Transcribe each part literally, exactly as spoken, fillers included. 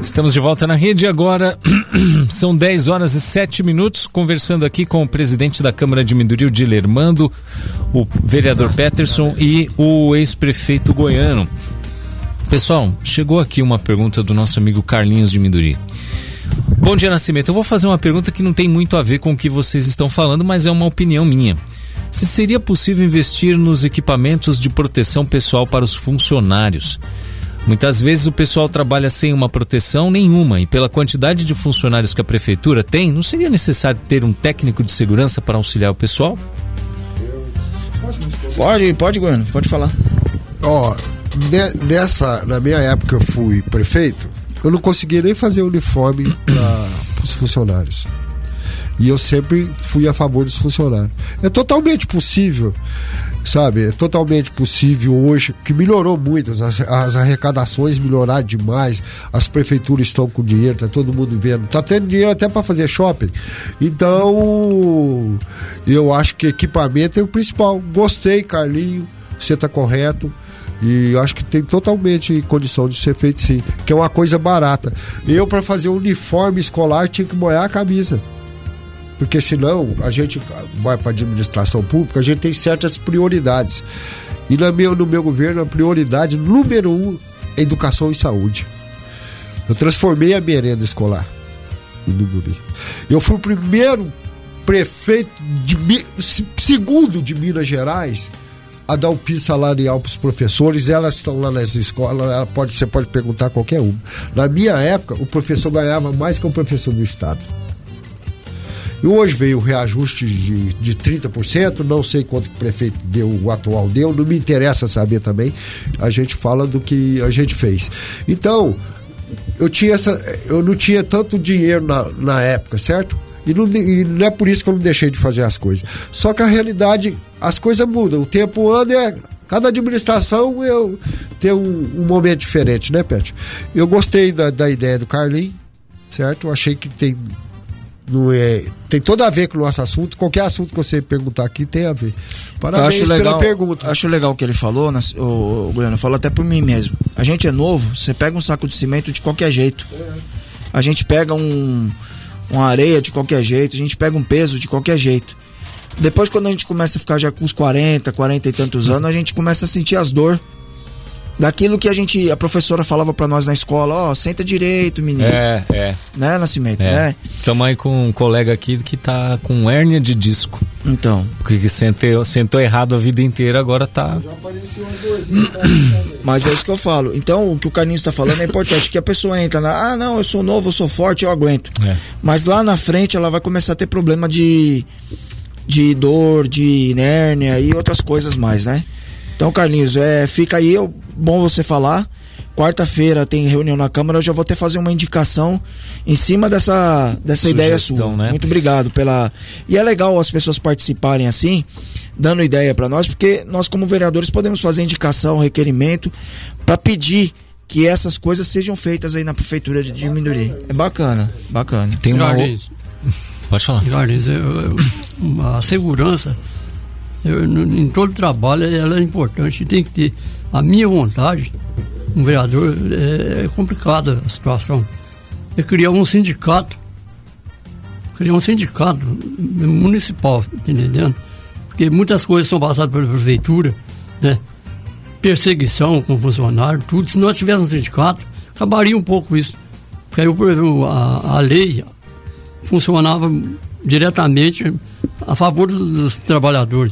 Estamos de volta na rede agora, são dez horas e sete minutos, conversando aqui com o presidente da Câmara de Minduri, o Dilermando, o vereador Peterson e o ex-prefeito goiano. Pessoal, chegou aqui uma pergunta do nosso amigo Carlinhos de Minduri. Bom dia, Nascimento. Eu vou fazer uma pergunta que não tem muito a ver com o que vocês estão falando, mas é uma opinião minha. Se seria possível investir nos equipamentos de proteção pessoal para os funcionários? Muitas vezes o pessoal trabalha sem uma proteção nenhuma e pela quantidade de funcionários que a prefeitura tem, não seria necessário ter um técnico de segurança para auxiliar o pessoal? Pode, pode, Goiano, pode falar. Ó, nessa, na minha época eu fui prefeito, eu não conseguia nem fazer uniforme para os funcionários. E eu sempre fui a favor dos funcionários. É totalmente possível, sabe? É totalmente possível hoje, que melhorou muito, as, as arrecadações melhoraram demais, as prefeituras estão com dinheiro, tá todo mundo vendo, tá tendo dinheiro até para fazer shopping. Então, eu acho que equipamento é o principal. Gostei, Carlinho, você tá correto. E acho que tem totalmente condição de ser feito sim, que é uma coisa barata. Eu, para fazer um uniforme escolar, tinha que molhar a camisa. Porque senão a gente vai para a administração pública, a gente tem certas prioridades. E no meu, no meu governo, a prioridade número um é educação e saúde. Eu transformei a merenda escolar em Minduri. Eu fui o primeiro prefeito, de, segundo de Minas Gerais, a dar o piso salarial para os professores. Elas estão lá nas escolas, ela pode, você pode perguntar a qualquer um. Na minha época, o professor ganhava mais que o professor do Estado. E hoje veio o reajuste de, de trinta por cento, não sei quanto que o prefeito deu, o atual deu, não me interessa saber também, a gente fala do que a gente fez. Então, eu, tinha essa, eu não tinha tanto dinheiro na, na época, certo? E não, e não é por isso que eu não deixei de fazer as coisas. Só que a realidade, as coisas mudam, o tempo anda e é, cada administração eu, tem um, um momento diferente, né, Pet? Eu gostei da, da ideia do Carlinhos, certo? Eu achei que tem... Não é, tem tudo a ver com o nosso assunto. Qualquer assunto que você perguntar aqui tem a ver. Parabéns acho legal, pela pergunta. Acho legal o que ele falou, né, o, o Goiano, falou até por mim mesmo. A gente é novo, você pega um saco de cimento de qualquer jeito. A gente pega um, uma areia de qualquer jeito, a gente pega um peso de qualquer jeito. Depois, quando a gente começa a ficar já com uns quarenta, quarenta e tantos anos, a gente começa a sentir as dores daquilo que a gente, a professora falava pra nós na escola, ó, oh, senta direito, menino. É, é. Né, Nascimento, é. né? Estamos aí com um colega aqui que tá com hérnia de disco. Então. Porque sentou, sentou errado a vida inteira, agora tá... Já apareceu uma dorzinha. Mas é isso que eu falo. Então, o que o Carlinhos tá falando é importante, que a pessoa entra na, ah, não, eu sou novo, eu sou forte, eu aguento. É. Mas lá na frente ela vai começar a ter problema de, de dor, de hérnia e outras coisas mais, né? Então, Carlinhos, é, fica aí, é bom você falar. Quarta-feira tem reunião na Câmara, eu já vou até fazer uma indicação em cima dessa, dessa Sugestão, ideia sua. Né? Muito obrigado pela... E é legal as pessoas participarem assim, dando ideia para nós, porque nós como vereadores podemos fazer indicação, requerimento, para pedir que essas coisas sejam feitas aí na Prefeitura de Minduri. É bacana, bacana. Tem uma... Carlinhos, Pode falar. Carlinhos, eu, eu, a segurança... Eu, em todo trabalho ela é importante, tem que ter a minha vontade. Um vereador, é, é complicada a situação. É criar um sindicato, criar um sindicato municipal, entendendo? Porque muitas coisas são passadas pela prefeitura, né? Perseguição com funcionário, tudo. Se nós tivéssemos um sindicato, acabaria um pouco isso. Porque aí a, a lei funcionava diretamente a favor dos, dos trabalhadores.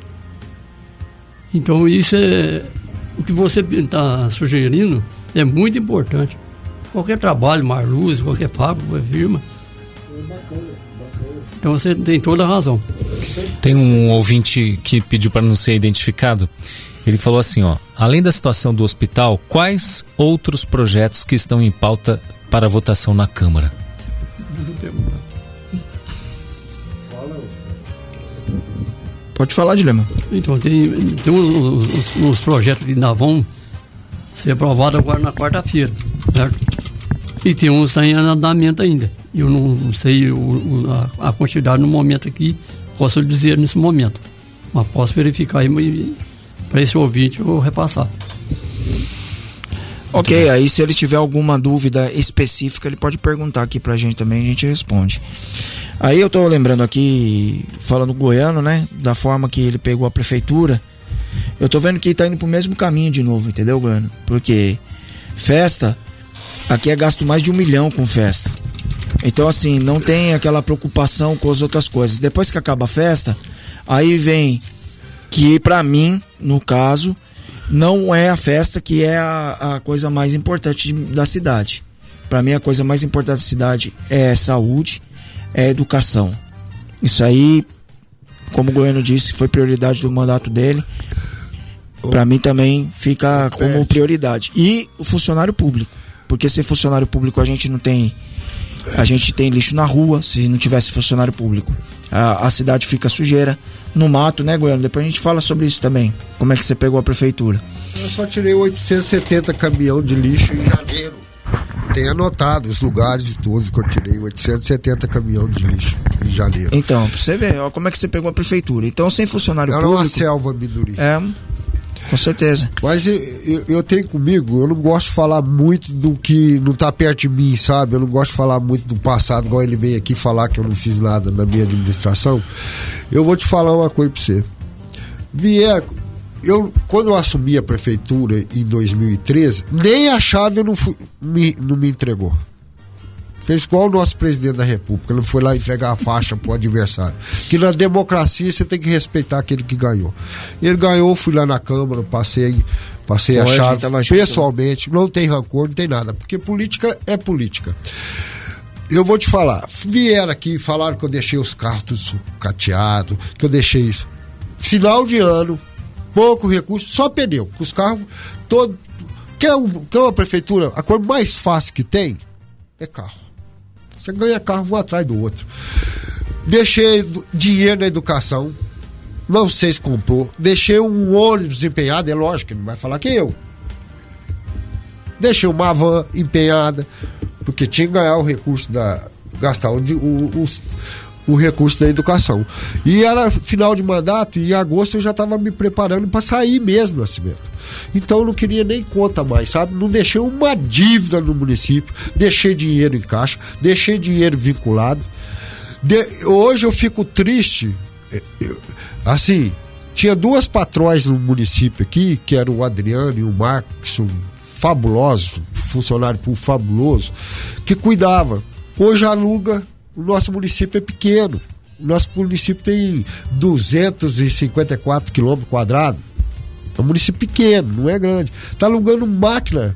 Então isso é o que você está sugerindo, é muito importante. Qualquer trabalho, Marluz, qualquer fábrica, qualquer firma. É bacana, bacana. Então você tem toda a razão. Tem um ouvinte que pediu para não ser identificado. Ele falou assim, ó, além da situação do hospital, quais outros projetos que estão em pauta para votação na Câmara? Pode falar, Dilema. Então, tem, tem uns, uns, uns projetos que ainda vão ser aprovados agora na quarta-feira, certo? E tem uns que estão em andamento ainda. Eu não, não sei o, o, a, a quantidade no momento aqui, posso dizer nesse momento. Mas posso verificar aí para esse ouvinte eu vou repassar. Ok, aí se ele tiver alguma dúvida específica, ele pode perguntar aqui pra gente também, a gente responde. Aí eu tô lembrando aqui, falando goiano, né, da forma que ele pegou a prefeitura, eu tô vendo que tá indo pro mesmo caminho de novo, entendeu, goiano? Porque festa, aqui é gasto mais de um milhão com festa. Então assim, não tem aquela preocupação com as outras coisas. Depois que acaba a festa, aí vem que pra mim, no caso, não é a festa que é a, a coisa mais importante da cidade. Pra mim a coisa mais importante da cidade é saúde, é educação. Isso aí, como o goiano disse, foi prioridade do mandato dele. Pra mim também fica como prioridade. E o funcionário público, porque sem funcionário público a gente não tem, a gente tem lixo na rua. Se não tivesse funcionário público, a, a cidade fica sujeira, no mato, né, goiano? Depois a gente fala sobre isso também. Como é que você pegou a prefeitura? Eu só tirei oitocentos e setenta caminhão de lixo em janeiro. Tem anotado os lugares e todos que eu tirei oitocentos e setenta caminhões de lixo em janeiro. Então, pra você ver, ó, como é que você pegou a prefeitura. Então, sem funcionário Era público... Era uma selva, Minduri. É, com certeza. Mas eu, eu, eu tenho comigo, eu não gosto de falar muito do que não tá perto de mim, sabe? Eu não gosto de falar muito do passado, igual ele veio aqui falar que eu não fiz nada na minha administração. Eu vou te falar uma coisa pra você. Vier... Eu, quando eu assumi a prefeitura em dois mil e treze, nem a chave eu não, fui, me, não me entregou. Fez igual o nosso presidente da República, não foi lá entregar a faixa pro adversário. Que na democracia você tem que respeitar aquele que ganhou. Ele ganhou, fui lá na Câmara, passei, passei a chave pessoalmente, não tem rancor, não tem nada, porque política é política. Eu vou te falar, vieram aqui, falaram que eu deixei os carros tudo sucateados, que eu deixei isso. Final de ano, pouco recurso, só pneu. Os carros, todo. Quer, um, quer uma prefeitura? A coisa mais fácil que tem é carro. Você ganha carro um atrás do outro. Deixei dinheiro na educação. Não sei se comprou. Deixei um ônibus empenhado, é lógico, ele não vai falar que eu. Deixei uma van empenhada, porque tinha que ganhar o recurso da. gastar o, o, o o recurso da educação. E era final de mandato, e em agosto eu já estava me preparando para sair mesmo, Nascimento. Então eu não queria nem conta mais, sabe? Não deixei uma dívida no município, deixei dinheiro em caixa, deixei dinheiro vinculado. De... Hoje eu fico triste, eu... assim, tinha duas patrões no município aqui, que eram o Adriano e o Marcos, um fabuloso, funcionário público fabuloso, que cuidava. Hoje aluga. O nosso município é pequeno. O nosso município tem duzentos e cinquenta e quatro quilômetros quadrados. É um município pequeno, não é grande. Está alugando máquina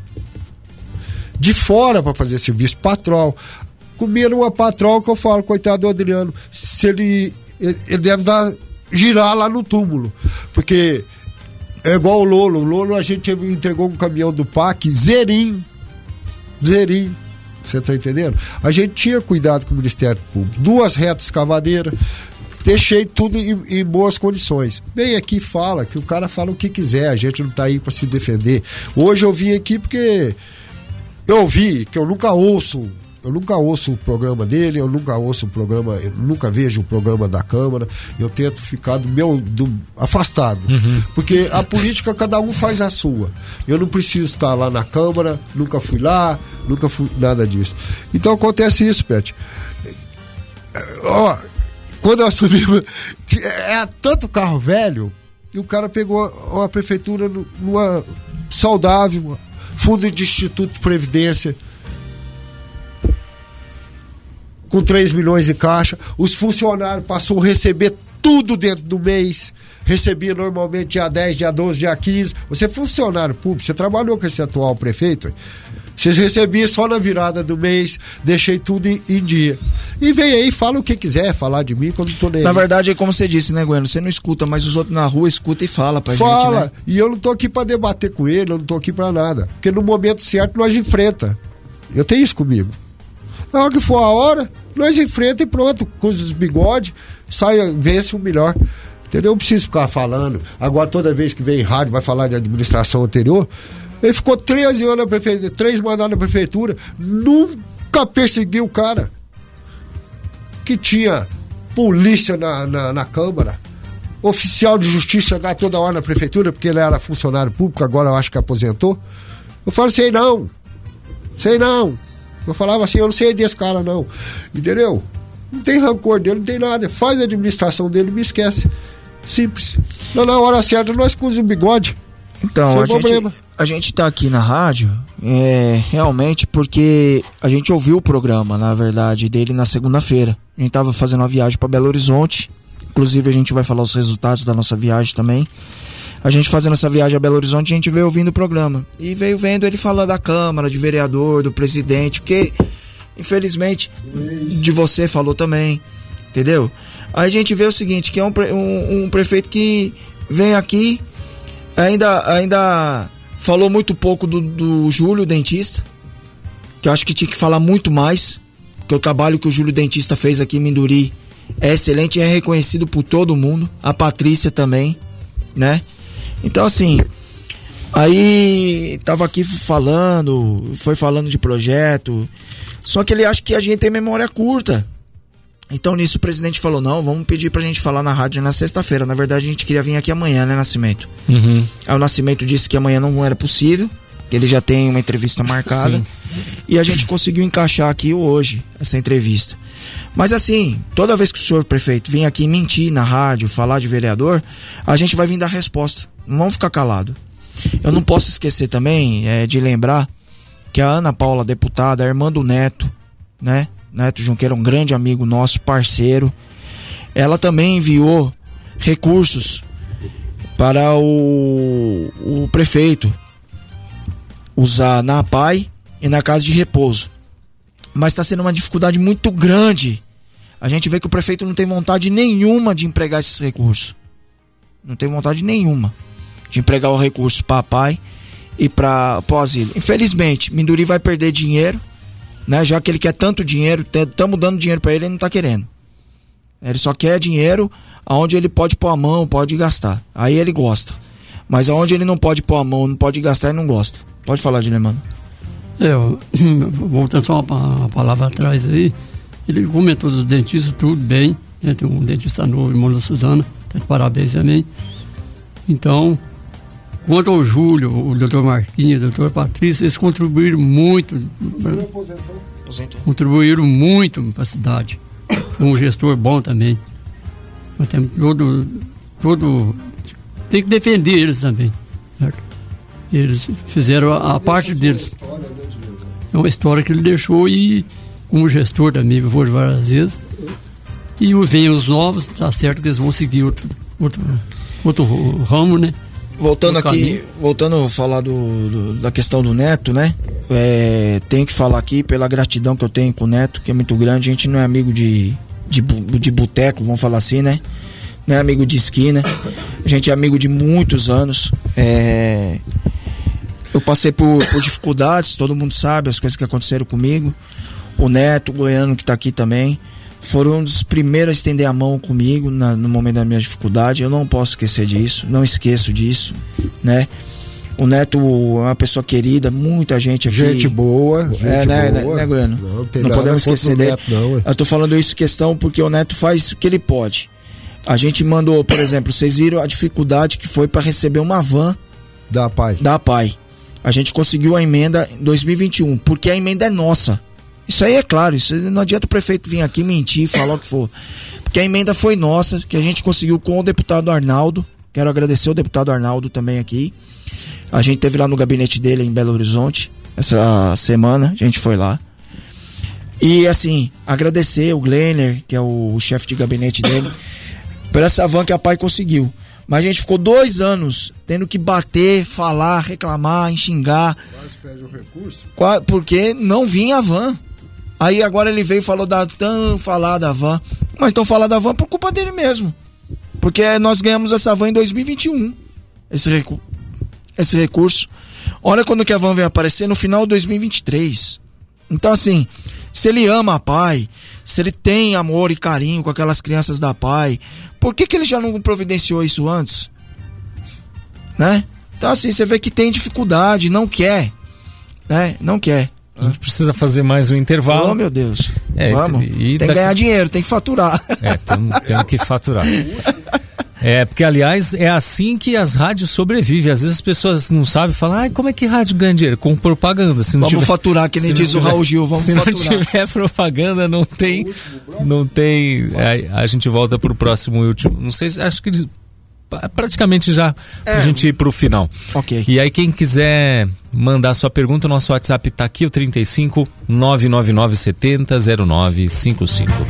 de fora para fazer serviço. Patrol. Comeram uma patrol que eu falo, coitado do Adriano, se ele, ele deve dar, girar lá no túmulo. Porque é igual o Lolo. O Lolo a gente entregou um caminhão do P A C, zerinho. Zerinho. Você tá entendendo? A gente tinha cuidado com o Ministério Público. Duas retas escavadeiras, deixei tudo em, em boas condições. Vem aqui e fala, que o cara fala o que quiser, a gente não tá aí para se defender. Hoje eu vim aqui porque eu ouvi, que eu nunca ouço, eu nunca ouço o programa dele, eu nunca ouço o programa, eu nunca vejo o programa da Câmara, eu tento ficar do meu, do, afastado, uhum. Porque a política cada um faz a sua. Eu não preciso estar lá na Câmara, nunca fui lá, nunca fui nada disso. Então acontece isso, Pet. Ó, quando eu assumi, é tanto carro velho, e o cara pegou a, a prefeitura numa saudável, fundo de Instituto de Previdência, com três milhões de caixa, os funcionários passou a receber tudo dentro do mês, recebia normalmente dia dez, dia doze, dia quinze. Você é funcionário público, você trabalhou com esse atual prefeito, vocês recebiam só na virada do mês, deixei tudo em, em dia. E vem aí, fala o que quiser, falar de mim quando tô nele. Na verdade, é como você disse, né, Goiano? Você não escuta, mas os outros na rua escutam e fala pra fala, gente, né? Fala, e eu não tô aqui pra debater com ele, eu não tô aqui pra nada. Porque no momento certo nós enfrenta. Eu tenho isso comigo. Na hora que for a hora, nós enfrenta e pronto, com os bigodes, sai, vence o melhor. Entendeu? Não preciso ficar falando. Agora, toda vez que vem em rádio, vai falar de administração anterior. Ele ficou treze anos na prefeitura, três mandatos na prefeitura, nunca perseguiu o cara. Que tinha polícia na, na, na Câmara, oficial de justiça chegar toda hora na prefeitura, porque ele era funcionário público, agora eu acho que aposentou. Eu falo, sei não. Sei não. Eu falava assim, eu não sei desse cara não. Entendeu? Não tem rancor dele, não tem nada. Faz a administração dele e me esquece. Simples. Não, na hora certa nós cozemos o bigode. Então, a gente, a gente tá aqui na rádio é, realmente porque a gente ouviu o programa, na verdade, dele na segunda-feira. A gente tava fazendo uma viagem para Belo Horizonte. Inclusive a gente vai falar os resultados da nossa viagem também. A gente fazendo essa viagem a Belo Horizonte, a gente veio ouvindo o programa. E veio vendo ele falar da Câmara, de vereador, do presidente, porque, infelizmente, de você falou também, entendeu? Aí a gente vê o seguinte, que é um, um, um prefeito que vem aqui, ainda, ainda falou muito pouco do, do Júlio Dentista, que eu acho que tinha que falar muito mais, porque o trabalho que o Júlio Dentista fez aqui em Minduri é excelente e é reconhecido por todo mundo, a Patrícia também, né? Então assim, aí tava aqui falando, foi falando de projeto, só que ele acha que a gente tem memória curta. Então nisso o presidente falou, não, vamos pedir pra gente falar na rádio na sexta-feira. Na verdade a gente queria vir aqui amanhã, né, Nascimento? Uhum. Aí o Nascimento disse que amanhã não era possível, que ele já tem uma entrevista marcada. Sim. E a gente conseguiu encaixar aqui hoje essa entrevista. Mas assim, toda vez que o senhor prefeito vem aqui mentir na rádio, falar de vereador, a gente vai vir dar resposta. Não vamos ficar calado. Eu não posso esquecer também é, de lembrar que a Ana Paula, deputada, a irmã do Neto, né? Neto Junqueira, um grande amigo nosso, parceiro. Ela também enviou recursos para o, o prefeito usar na A P A I e na Casa de Repouso. Mas está sendo uma dificuldade muito grande. A gente vê que o prefeito não tem vontade nenhuma de empregar esses recursos. Não tem vontade nenhuma de empregar o recurso para a P A I e para o asilo. Infelizmente, Minduri vai perder dinheiro, né? Já que ele quer tanto dinheiro, estamos dando dinheiro para ele, ele não está querendo. Ele só quer dinheiro aonde ele pode pôr a mão, pode gastar. Aí ele gosta. Mas aonde ele não pode pôr a mão, não pode gastar, ele não gosta. Pode falar, Dilemano. É, voltando só uma, uma palavra atrás aí, ele comentou dos dentistas, tudo bem, né? Tem um dentista novo, irmão da Suzana, tá de parabéns também. Então, quanto ao Júlio, o doutor Marquinhos, o doutor Patrícia, eles contribuíram muito, pra, contribuíram muito para a cidade. Um gestor bom também. Nós temos todo, todo, tem que defender eles também, certo? Eles fizeram a, a parte deles. É uma história que ele deixou e como gestor também, vou várias vezes. E vem os novos, tá certo que eles vão seguir outro, outro, outro ramo, né? Voltando aqui, caminho. voltando a falar do, do, da questão do Neto, né? É, tenho que falar aqui pela gratidão que eu tenho com o Neto, que é muito grande. A gente não é amigo de, de, de boteco, vamos falar assim, né? Não é amigo de esquina. A gente é amigo de muitos anos. É, eu passei por, por dificuldades, todo mundo sabe as coisas que aconteceram comigo. O Neto, o Goiano, que tá aqui também, foram um dos primeiros a estender a mão comigo na, no momento da minha dificuldade. Eu não posso esquecer disso, não esqueço disso, né? O Neto é uma pessoa querida, muita gente aqui. Gente boa, gente é, né, boa. Né, Goiano? Não, tem não podemos esquecer dele. Neto, não, eu tô falando isso questão porque o Neto faz o que ele pode. A gente mandou, por exemplo, vocês viram a dificuldade que foi para receber uma van da A P A I. Da A P A I. A gente conseguiu a emenda em dois mil e vinte e um, porque a emenda é nossa. Isso aí é claro, isso não adianta o prefeito vir aqui mentir, falar o que for. Porque a emenda foi nossa, que a gente conseguiu com o deputado Arnaldo. Quero agradecer o deputado Arnaldo também aqui. A gente teve lá no gabinete dele em Belo Horizonte essa semana, a gente foi lá. E assim, agradecer o Glenner, que é o, o chefe de gabinete dele, por essa van que a P A I conseguiu. Mas a gente ficou dois anos tendo que bater, falar, reclamar, xingar. Quase perde o recurso. Porque não vinha a van. Aí agora ele veio e falou da tão falar da van. Mas estão falando da van por culpa dele mesmo. Porque nós ganhamos essa van em dois mil e vinte e um. Esse, recu esse recurso. Olha quando que a van veio aparecer, no final de dois mil e vinte e três. Então assim, se ele ama a P A I, se ele tem amor e carinho com aquelas crianças da P A I, por que que ele já não providenciou isso antes? Né? Então assim, você vê que tem dificuldade, não quer. Né? Não quer. A gente precisa fazer mais um intervalo. Oh, meu Deus. É, Vamos. E tem daqui... que ganhar dinheiro, tem que faturar. É, temos, temos que faturar. É, porque aliás é assim que as rádios sobrevivem. Às vezes as pessoas não sabem falar, ah, como é que rádio ganha dinheiro? Com propaganda. Se não vamos tiver, faturar, que nem diz tiver, o Raul Gil, vamos se faturar. Se não tiver propaganda, não tem. Não tem. A, a gente volta pro próximo e último. Não sei se. Acho que praticamente já é. Pra gente ir pro final. Ok. E aí, quem quiser mandar sua pergunta, o nosso WhatsApp tá aqui, o trinta e cinco, nove nove nove setenta, zero nove cinco cinco.